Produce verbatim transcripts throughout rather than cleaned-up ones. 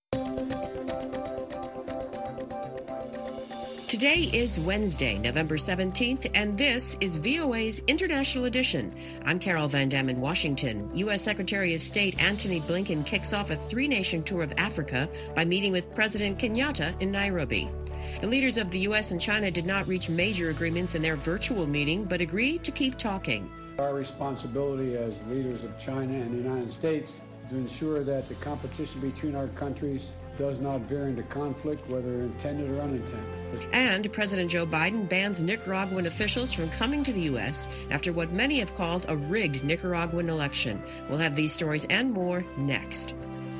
Today is Wednesday, November seventeenth, and this is V O A's International Edition. I'm Carol Van Dam in Washington. U S. Secretary of State Antony Blinken kicks off a three-nation tour of Africa by meeting with President Kenyatta in Nairobi. The leaders of the U S and China did not reach major agreements in their virtual meeting, but agreed to keep talking. Our responsibility as leaders of China and the United States is to ensure that the competition between our countries does not veer into conflict, whether intended or unintended. And President Joe Biden bans Nicaraguan officials from coming to the U S after what many have called a rigged Nicaraguan election. We'll have these stories and more next.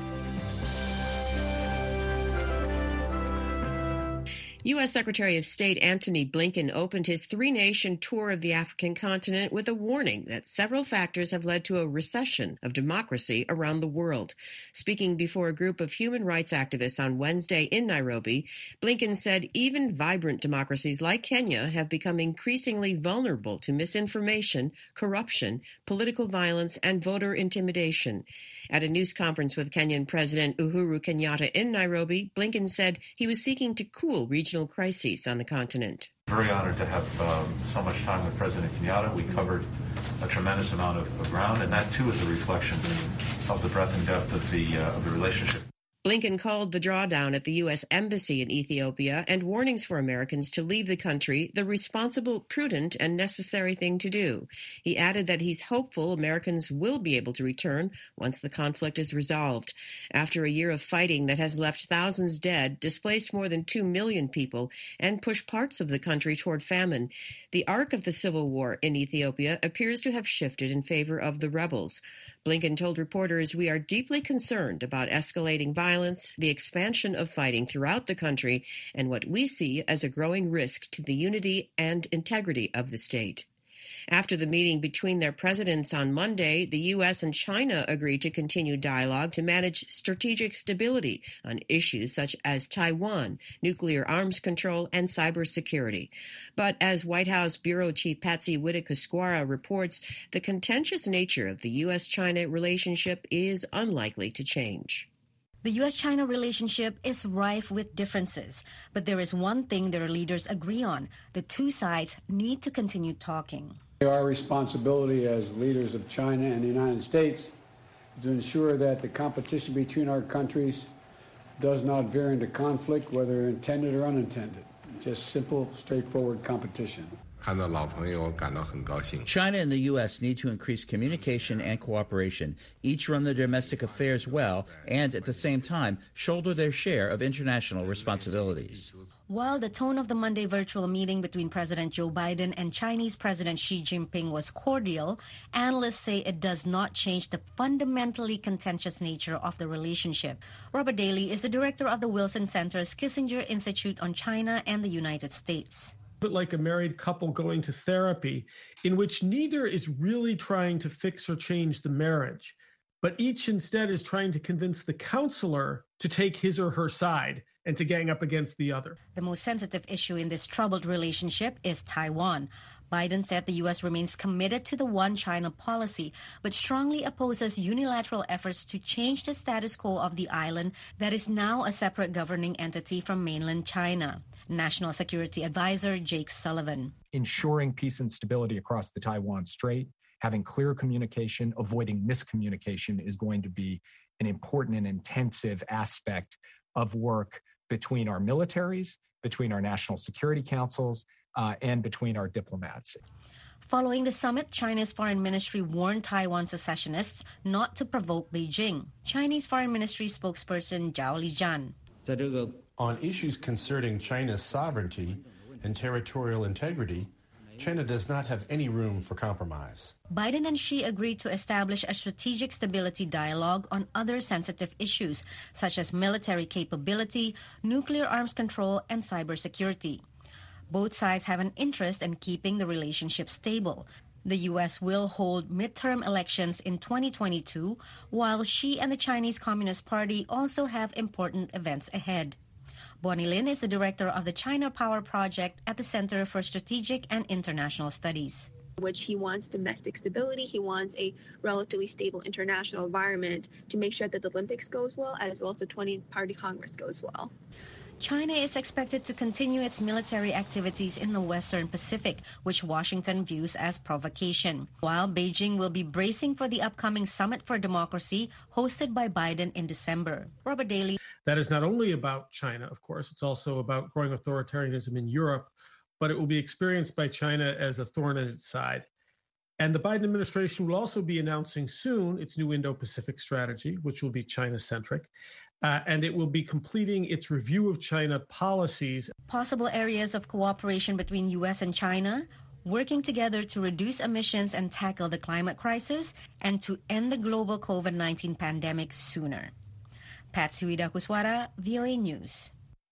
U S. Secretary of State Antony Blinken opened his three-nation tour of the African continent with a warning that several factors have led to a recession of democracy around the world. Speaking before a group of human rights activists on Wednesday in Nairobi, Blinken said even vibrant democracies like Kenya have become increasingly vulnerable to misinformation, corruption, political violence, and voter intimidation. At a news conference with Kenyan President Uhuru Kenyatta in Nairobi, Blinken said he was seeking to cool regional crises on the continent. Very honored to have um, so much time with President Kenyatta. We covered a tremendous amount of, of ground, and that too is a reflection of the breadth and depth of the uh, of the relationship. Blinken called the drawdown at the U S. Embassy in Ethiopia and warnings for Americans to leave the country the responsible, prudent, and necessary thing to do. He added that he's hopeful Americans will be able to return once the conflict is resolved. After a year of fighting that has left thousands dead, displaced more than two million people, and pushed parts of the country toward famine, the arc of the civil war in Ethiopia appears to have shifted in favor of the rebels. Blinken told reporters, "We are deeply concerned about escalating violence, the expansion of fighting throughout the country, and what we see as a growing risk to the unity and integrity of the state." After the meeting between their presidents on Monday, the U S and China agreed to continue dialogue to manage strategic stability on issues such as Taiwan, nuclear arms control, and cybersecurity. But as White House Bureau Chief Patsy Widakuswara reports, the contentious nature of the U S China relationship is unlikely to change. The U S China relationship is rife with differences, but there is one thing their leaders agree on. The two sides need to continue talking. Our responsibility as leaders of China and the United States is to ensure that the competition between our countries does not veer into conflict, whether intended or unintended. Just simple, straightforward competition. China and the U S need to increase communication and cooperation, each run their domestic affairs well, and at the same time shoulder their share of international responsibilities. While the tone of the Monday virtual meeting between President Joe Biden and Chinese President Xi Jinping was cordial, analysts say it does not change the fundamentally contentious nature of the relationship. Robert Daly is the director of the Wilson Center's Kissinger Institute on China and the United States. But like a married couple going to therapy, in which neither is really trying to fix or change the marriage, but each instead is trying to convince the counselor to take his or her side and to gang up against the other. The most sensitive issue in this troubled relationship is Taiwan. Biden said the U S remains committed to the One China policy, but strongly opposes unilateral efforts to change the status quo of the island that is now a separate governing entity from mainland China. National Security Advisor Jake Sullivan. Ensuring peace and stability across the Taiwan Strait, having clear communication, avoiding miscommunication is going to be an important and intensive aspect of work between our militaries, between our national security councils, uh, and between our diplomats. Following the summit, China's foreign ministry warned Taiwan secessionists not to provoke Beijing. Chinese foreign ministry spokesperson Zhao Lijian. On issues concerning China's sovereignty and territorial integrity, China does not have any room for compromise. Biden and Xi agreed to establish a strategic stability dialogue on other sensitive issues, such as military capability, nuclear arms control, and cybersecurity. Both sides have an interest in keeping the relationship stable. The U S will hold midterm elections in twenty twenty-two, while Xi and the Chinese Communist Party also have important events ahead. Bonnie Lin is the director of the China Power Project at the Center for Strategic and International Studies. which he wants domestic stability. He wants a relatively stable international environment to make sure that the Olympics goes well, as well as the twentieth Party Congress goes well. China is expected to continue its military activities in the Western Pacific, which Washington views as provocation, while Beijing will be bracing for the upcoming Summit for Democracy hosted by Biden in December. Robert Daly. That is not only about China, of course, it's also about growing authoritarianism in Europe, but it will be experienced by China as a thorn in its side. And the Biden administration will also be announcing soon its new Indo-Pacific strategy, which will be China-centric. Uh, and it will be completing its review of China policies. Possible areas of cooperation between U S and China, working together to reduce emissions and tackle the climate crisis, and to end the global COVID nineteen pandemic sooner. Patsy Widakuswara, V O A News.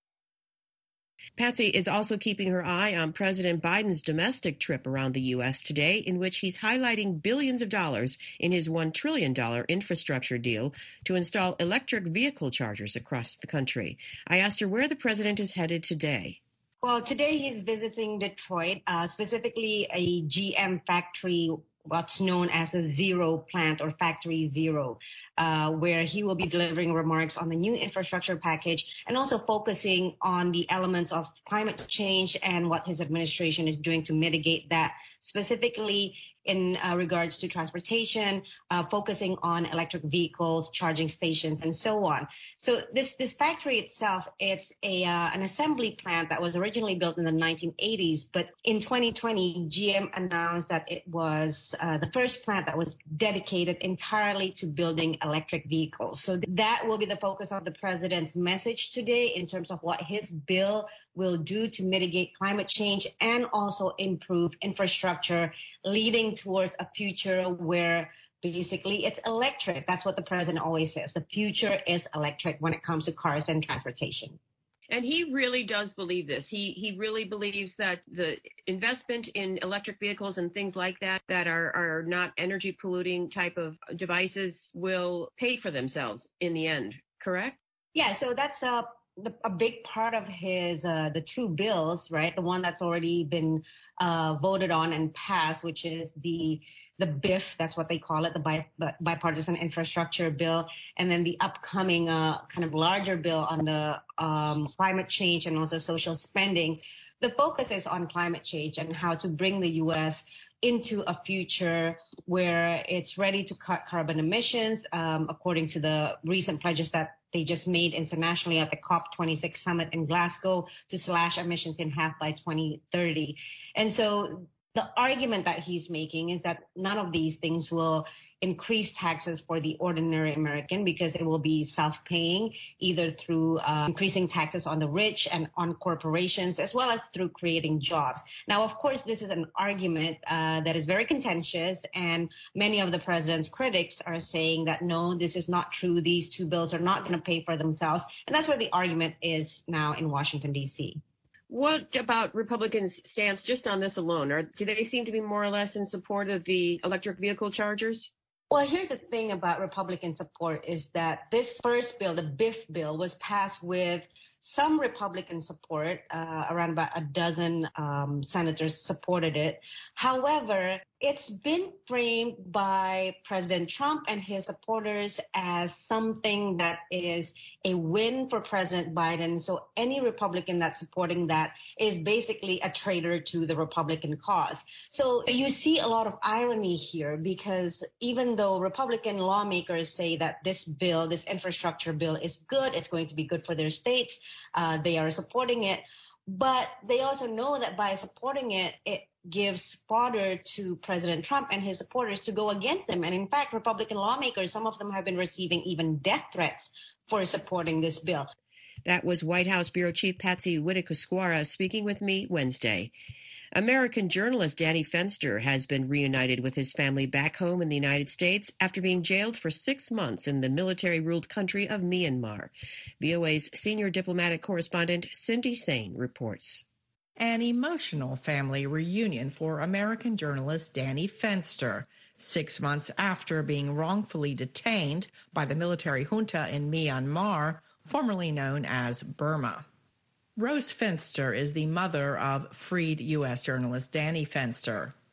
Patsy is also keeping her eye on President Biden's domestic trip around the U S today, in which he's highlighting billions of dollars in his one trillion dollars infrastructure deal to install electric vehicle chargers across the country. I asked her where the president is headed today. Well, today he's visiting Detroit, uh, specifically a G M factory, what's known as a Zero plant or Factory Zero, uh, where he will be delivering remarks on the new infrastructure package and also focusing on the elements of climate change and what his administration is doing to mitigate that, specifically in uh, regards to transportation, uh, focusing on electric vehicles, charging stations, and so on. So this this factory itself, it's a uh, an assembly plant that was originally built in the nineteen eighties, but in twenty twenty, G M announced that it was uh, the first plant that was dedicated entirely to building electric vehicles. So that will be the focus of the president's message today in terms of what his bill will do to mitigate climate change and also improve infrastructure, leading towards a future where basically it's electric. That's what the president always says. The future is electric when it comes to cars and transportation. And he really does believe this. He he really believes that the investment in electric vehicles and things like that that are, are not energy polluting type of devices will pay for themselves in the end, correct? Yeah, so that's a The, a big part of his, uh, the two bills, right? The one that's already been uh, voted on and passed, which is the the B I F, that's what they call it, the bi- bipartisan infrastructure bill, and then the upcoming uh, kind of larger bill on the um, climate change and also social spending. The focus is on climate change and how to bring the U S into a future where it's ready to cut carbon emissions, um, according to the recent pledges that they just made internationally at the COP twenty-six summit in Glasgow to slash emissions in half by twenty thirty. And so the argument that he's making is that none of these things will increase taxes for the ordinary American because it will be self-paying, either through uh, increasing taxes on the rich and on corporations, as well as through creating jobs. Now, of course, this is an argument uh, that is very contentious, and many of the president's critics are saying that, no, this is not true. These two bills are not going to pay for themselves. And that's where the argument is now in Washington, D C. What about Republicans' stance just on this alone? Or do they seem to be more or less in support of the electric vehicle chargers? Well, here's the thing about Republican support is that this first bill, the B I F bill, was passed with some Republican support. Uh, around about a dozen um, senators supported it. However, it's been framed by President Trump and his supporters as something that is a win for President Biden. So any Republican that's supporting that is basically a traitor to the Republican cause. So you see a lot of irony here, because even though Republican lawmakers say that this bill, this infrastructure bill, is good, it's going to be good for their states, uh, they are supporting it. But they also know that by supporting it, it gives fodder to President Trump and his supporters to go against them. And in fact, Republican lawmakers, some of them have been receiving even death threats for supporting this bill. That was White House Bureau Chief Patsy Widakuswara speaking with me Wednesday. American journalist Danny Fenster has been reunited with his family back home in the United States after being jailed for six months in the military-ruled country of Myanmar. V O A's senior diplomatic correspondent Cindy Sain reports. An emotional family reunion for American journalist Danny Fenster, six months after being wrongfully detained by the military junta in Myanmar, formerly known as Burma. Rose Fenster is the mother of freed U S journalist Danny Fenster.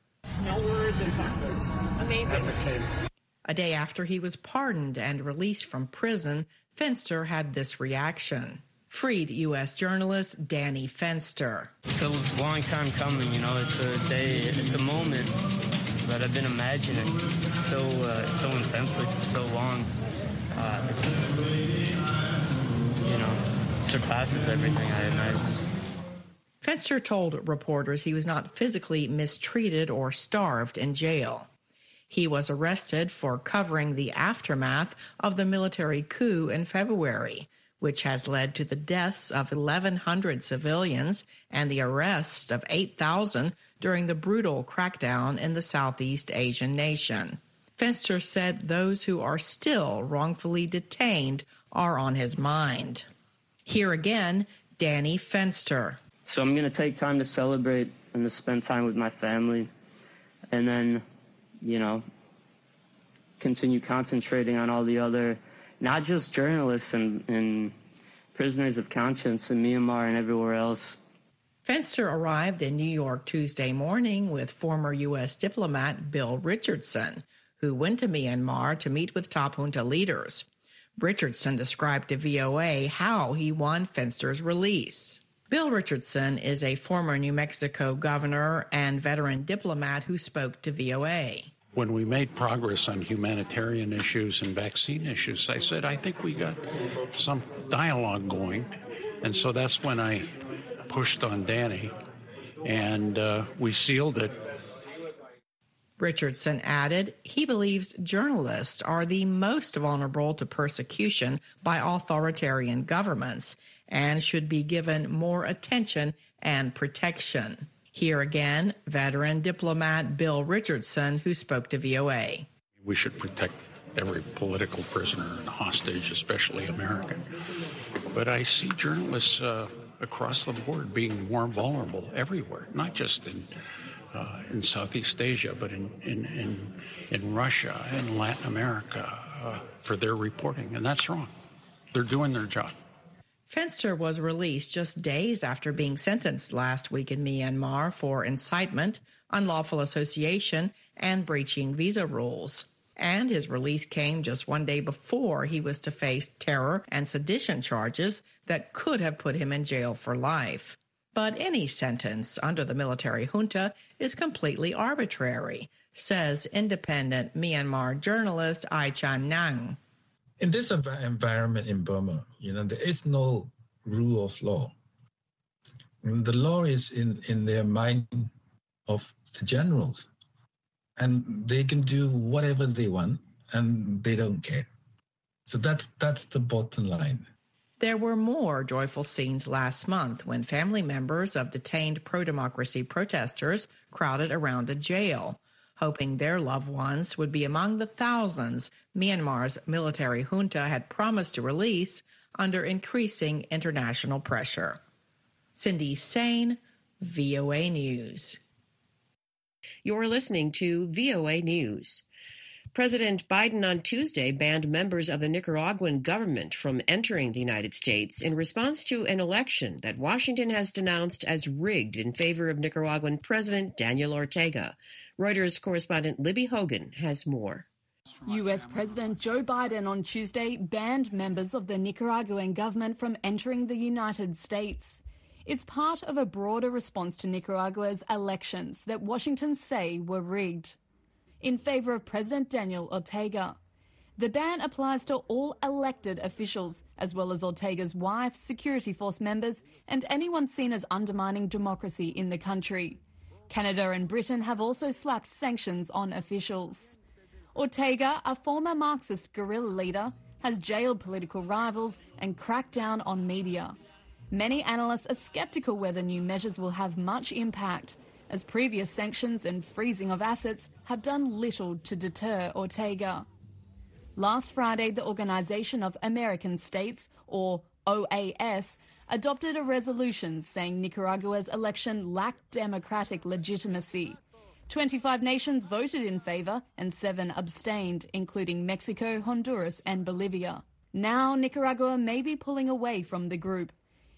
no words. It's amazing. A day after he was pardoned and released from prison, Fenster had this reaction. Freed U S journalist Danny Fenster. It's a long time coming, you know. It's a day, it's a moment that I've been imagining so uh, so intensely for so long. Uh, you know, surpasses everything I imagined. Fenster told reporters he was not physically mistreated or starved in jail. He was arrested for covering the aftermath of the military coup in February, which has led to the deaths of eleven hundred civilians and the arrest of eight thousand during the brutal crackdown in the Southeast Asian nation. Fenster said those who are still wrongfully detained are on his mind. Here again, Danny Fenster. So I'm going to take time to celebrate and to spend time with my family, and then, you know, continue concentrating on all the other, not just journalists and, and prisoners of conscience in Myanmar and everywhere else. Fenster arrived in New York Tuesday morning with former U S diplomat Bill Richardson, who went to Myanmar to meet with top junta leaders. Richardson described to V O A how he won Fenster's release. Bill Richardson is a former New Mexico governor and veteran diplomat who spoke to V O A. When we made progress on humanitarian issues and vaccine issues, I said, I think we got some dialogue going. And so that's when I pushed on Danny, and uh, we sealed it. Richardson added he believes journalists are the most vulnerable to persecution by authoritarian governments and should be given more attention and protection. Here again, veteran diplomat Bill Richardson, who spoke to V O A. We should protect every political prisoner and hostage, especially American. But I see journalists uh, across the board being more vulnerable everywhere, not just in uh, in Southeast Asia, but in, in, in, in Russia and Latin America uh, for their reporting. And that's wrong. They're doing their job. Fenster was released just days after being sentenced last week in Myanmar for incitement, unlawful association, and breaching visa rules. And his release came just one day before he was to face terror and sedition charges that could have put him in jail for life. But any sentence under the military junta is completely arbitrary, says independent Myanmar journalist Ai Chan Nang. In this environment in Burma, you know, there is no rule of law. And the law is in, in their mind of the generals. And they can do whatever they want, and they don't care. So that's, that's the bottom line. There were more joyful scenes last month when family members of detained pro-democracy protesters crowded around a jail, hoping their loved ones would be among the thousands Myanmar's military junta had promised to release under increasing international pressure. Cindy Sain, V O A News. You're listening to V O A News. President Biden on Tuesday banned members of the Nicaraguan government from entering the United States in response to an election that Washington has denounced as rigged in favor of Nicaraguan President Daniel Ortega. Reuters correspondent Libby Hogan has more. U S President Joe Biden on Tuesday banned members of the Nicaraguan government from entering the United States. It's part of a broader response to Nicaragua's elections that Washington say were rigged in favor of President Daniel Ortega. The ban applies to all elected officials, as well as Ortega's wife, security force members, and anyone seen as undermining democracy in the country. Canada and Britain have also slapped sanctions on officials. Ortega, a former Marxist guerrilla leader, has jailed political rivals and cracked down on media. Many analysts are sceptical whether new measures will have much impact, as previous sanctions and freezing of assets have done little to deter Ortega. Last Friday, the Organization of American States, or O A S, adopted a resolution saying Nicaragua's election lacked democratic legitimacy. twenty-five nations voted in favor and seven abstained, including Mexico, Honduras and Bolivia. Now, Nicaragua may be pulling away from the group.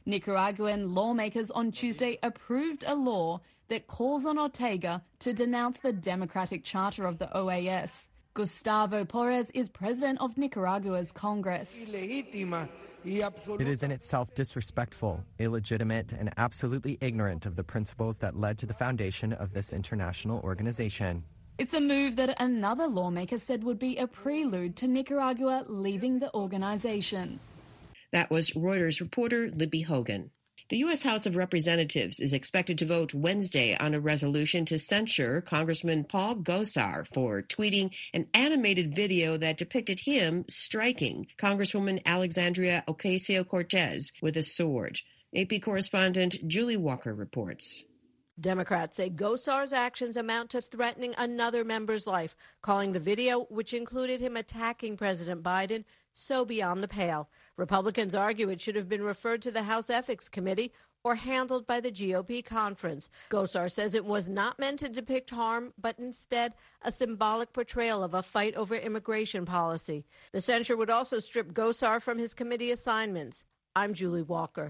Nicaraguan lawmakers on Tuesday approved a law that calls on Ortega to denounce the democratic charter of the O A S. Gustavo Porres is president of Nicaragua's Congress. It is in itself disrespectful, illegitimate, and absolutely ignorant of the principles that led to the foundation of this international organization. It's a move that another lawmaker said would be a prelude to Nicaragua leaving the organization. That was Reuters reporter Libby Hogan. The U S House of Representatives is expected to vote Wednesday on a resolution to censure Congressman Paul Gosar for tweeting an animated video that depicted him striking Congresswoman Alexandria Ocasio-Cortez with a sword. A P correspondent Julie Walker reports. Democrats say Gosar's actions amount to threatening another member's life, calling the video, which included him attacking President Biden, so beyond the pale. Republicans argue it should have been referred to the House Ethics Committee or handled by the G O P conference. Gosar says it was not meant to depict harm, but instead a symbolic portrayal of a fight over immigration policy. The censure would also strip Gosar from his committee assignments. I'm Julie Walker.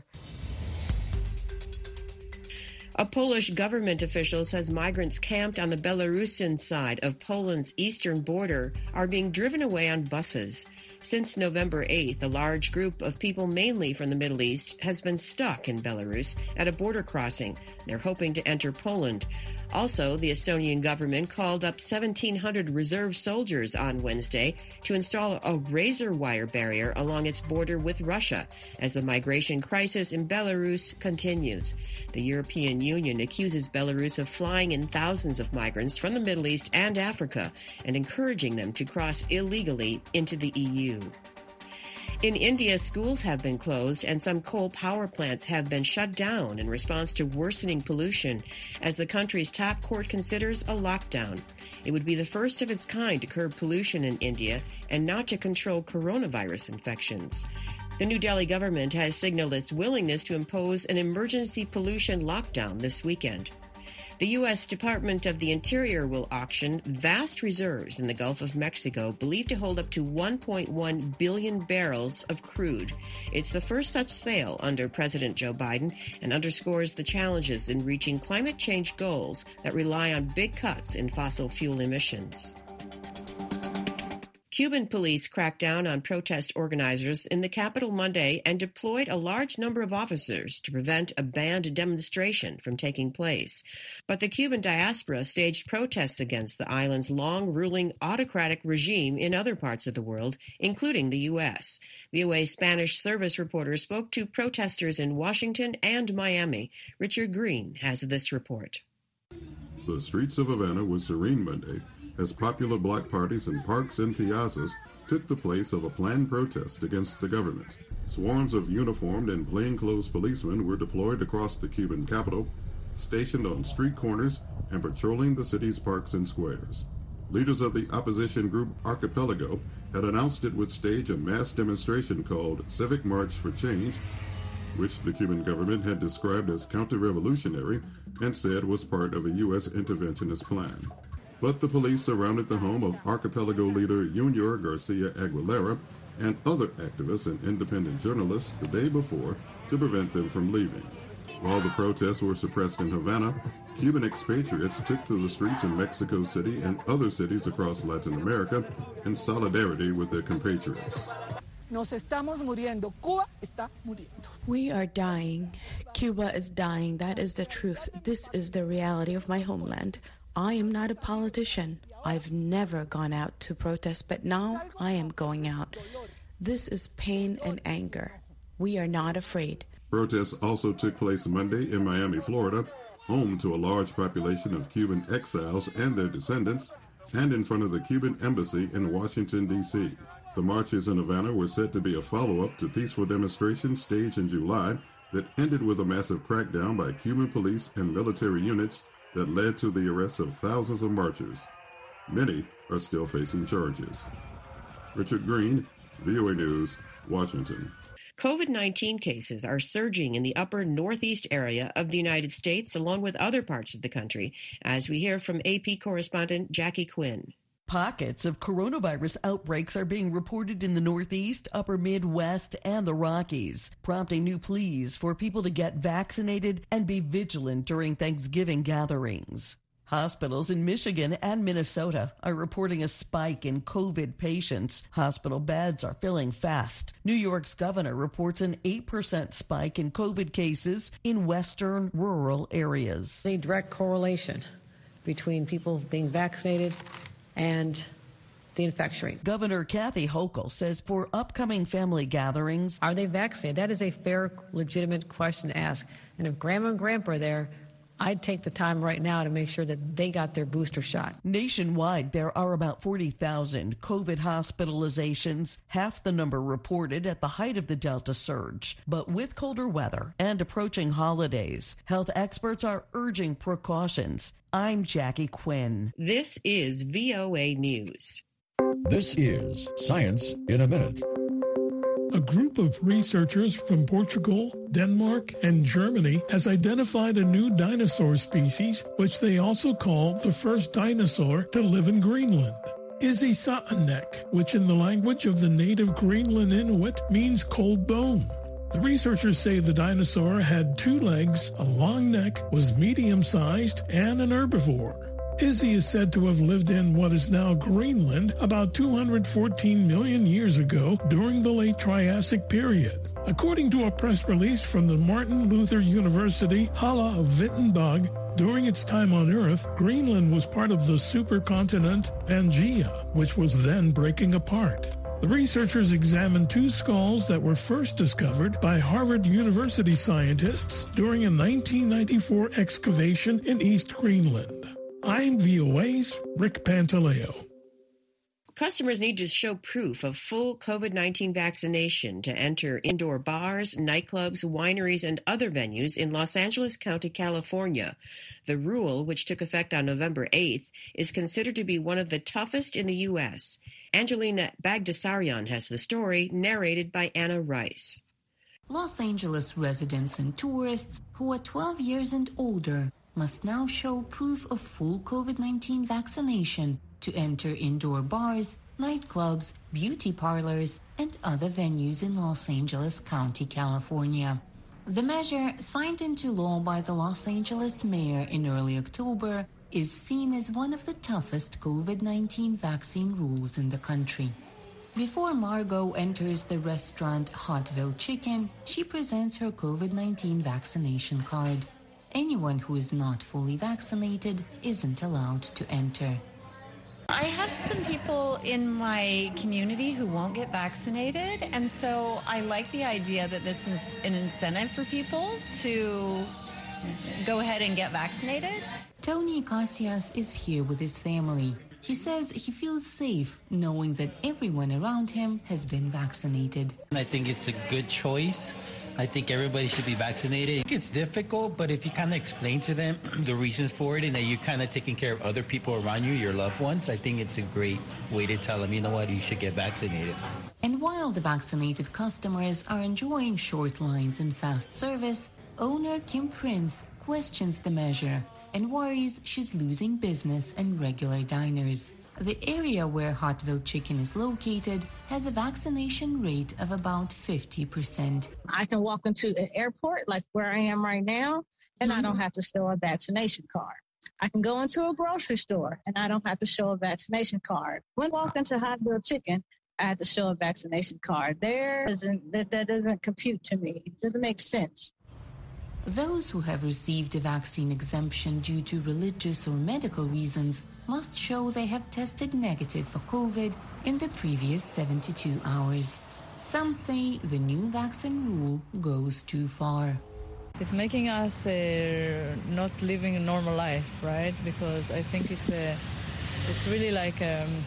A Polish government official says migrants camped on the Belarusian side of Poland's eastern border are being driven away on buses. Since November eighth, a large group of people, mainly from the Middle East, has been stuck in Belarus at a border crossing. They're hoping to enter Poland. Also, the Estonian government called up seventeen hundred reserve soldiers on Wednesday to install a razor wire barrier along its border with Russia as the migration crisis in Belarus continues. The European Union accuses Belarus of flying in thousands of migrants from the Middle East and Africa and encouraging them to cross illegally into the E U. In India, schools have been closed and some coal power plants have been shut down in response to worsening pollution as the country's top court considers a lockdown. It would be the first of its kind to curb pollution in India and not to control coronavirus infections. The New Delhi government has signaled its willingness to impose an emergency pollution lockdown this weekend. The U S Department of the Interior will auction vast reserves in the Gulf of Mexico, believed to hold up to one point one billion barrels of crude. It's the first such sale under President Joe Biden and underscores the challenges in reaching climate change goals that rely on big cuts in fossil fuel emissions. Cuban police cracked down on protest organizers in the capital Monday and deployed a large number of officers to prevent a banned demonstration from taking place. But the Cuban diaspora staged protests against the island's long-ruling autocratic regime in other parts of the world, including the U S. V O A Spanish service reporter spoke to protesters in Washington and Miami. Richard Green has this report. The streets of Havana were serene Monday as popular block parties in parks and piazzas took the place of a planned protest against the government. Swarms of uniformed and plainclothes policemen were deployed across the Cuban capital, stationed on street corners and patrolling the city's parks and squares. Leaders of the opposition group Archipelago had announced it would stage a mass demonstration called Civic March for Change, which the Cuban government had described as counter-revolutionary and said was part of a U S interventionist plan. But the police surrounded the home of Archipelago leader Junior Garcia Aguilera and other activists and independent journalists the day before to prevent them from leaving. While the protests were suppressed in Havana, Cuban expatriates took to the streets in Mexico City and other cities across Latin America in solidarity with their compatriots. Nos estamos muriendo. Cuba está muriendo. We are dying. Cuba is dying. That is the truth. This is the reality of my homeland. I am not a politician. I've never gone out to protest, but now I am going out. This is pain and anger. We are not afraid. Protests also took place Monday in Miami, Florida, home to a large population of Cuban exiles and their descendants, and in front of the Cuban embassy in Washington, D C The marches in Havana were said to be a follow-up to peaceful demonstrations staged in July that ended with a massive crackdown by Cuban police and military units that led to the arrest of thousands of marchers. Many are still facing charges. Richard Green, V O A News, Washington. COVID nineteen cases are surging in the upper northeast area of the United States, along with other parts of the country, as we hear from A P correspondent Jackie Quinn. Pockets of coronavirus outbreaks are being reported in the Northeast, Upper Midwest, and the Rockies, prompting new pleas for people to get vaccinated and be vigilant during Thanksgiving gatherings. Hospitals in Michigan and Minnesota are reporting a spike in COVID patients. Hospital beds are filling fast. New York's governor reports an eight percent spike in COVID cases in western rural areas. A direct correlation between people being vaccinated and the infection rate. Governor Kathy Hochul says for upcoming family gatherings, are they vaccinated? That is a fair, legitimate question to ask. And if grandma and grandpa are there, I'd take the time right now to make sure that they got their booster shot. Nationwide, there are about forty thousand COVID hospitalizations, half the number reported at the height of the Delta surge. But with colder weather and approaching holidays, health experts are urging precautions. I'm Jackie Quinn. This is V O A News. This is Science in a Minute. A group of researchers from Portugal, Denmark, and Germany has identified a new dinosaur species, which they also call the first dinosaur to live in Greenland. Isisaanek, which in the language of the native Greenland Inuit means cold bone. The researchers say the dinosaur had two legs, a long neck, was medium-sized, and an herbivore. Izzy is said to have lived in what is now Greenland about two hundred fourteen million years ago during the late Triassic period. According to a press release from the Martin Luther University Halle of Wittenberg, during its time on Earth, Greenland was part of the supercontinent Pangaea, which was then breaking apart. The researchers examined two skulls that were first discovered by Harvard University scientists during a nineteen ninety-four excavation in East Greenland. I'm V O A's Rick Pantaleo. Customers need to show proof of full COVID nineteen vaccination to enter indoor bars, nightclubs, wineries, and other venues in Los Angeles County, California. The rule, which took effect on November eighth, is considered to be one of the toughest in the U S. Angelina Bagdasarian has the story, narrated by Anna Rice. Los Angeles residents and tourists who are twelve years and older must now show proof of full COVID nineteen vaccination to enter indoor bars, nightclubs, beauty parlors, and other venues in Los Angeles County, California. The measure, signed into law by the Los Angeles mayor in early October, is seen as one of the toughest COVID nineteen vaccine rules in the country. Before Margot enters the restaurant Hotville Chicken, she presents her COVID nineteen vaccination card. Anyone who is not fully vaccinated isn't allowed to enter. I have some people in my community who won't get vaccinated, and so I like the idea that this is an incentive for people to go ahead and get vaccinated. Tony Casillas is here with his family. He says he feels safe knowing that everyone around him has been vaccinated. I think it's a good choice. I think everybody should be vaccinated. It's difficult, but if you kind of explain to them the reasons for it and that you're kind of taking care of other people around you, your loved ones, I think it's a great way to tell them, you know what, you should get vaccinated. And while the vaccinated customers are enjoying short lines and fast service, owner Kim Prince questions the measure and worries she's losing business and regular diners. The area where Hotville Chicken is located has a vaccination rate of about fifty percent. I can walk into an airport like where I am right now, and mm-hmm. I don't have to show a vaccination card. I can go into a grocery store, and I don't have to show a vaccination card. When I walk into Hotville Chicken, I have to show a vaccination card. There isn't, that, that doesn't compute to me. It doesn't make sense. Those who have received a vaccine exemption due to religious or medical reasons must show they have tested negative for COVID in the previous seventy-two hours. Some say the new vaccine rule goes too far. It's making us uh, not living a normal life, right? Because I think it's a, it's really like um,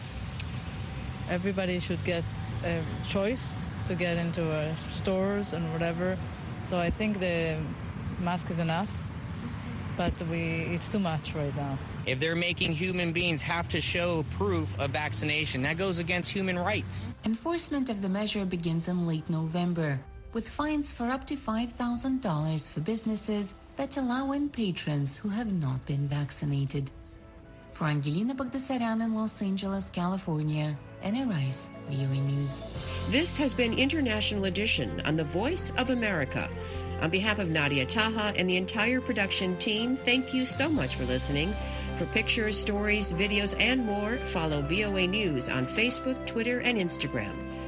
everybody should get a choice to get into uh, stores and whatever. So I think the mask is enough, but we it's too much right now. If they're making human beings have to show proof of vaccination, that goes against human rights. Enforcement of the measure begins in late November, with fines for up to five thousand dollars for businesses that allow in patrons who have not been vaccinated. For Angelina Bagdasaran in Los Angeles, California, Anna Rice, V O A News. This has been International Edition on the Voice of America. On behalf of Nadia Taha and the entire production team, thank you so much for listening. For pictures, stories, videos, and more, follow V O A News on Facebook, Twitter, and Instagram.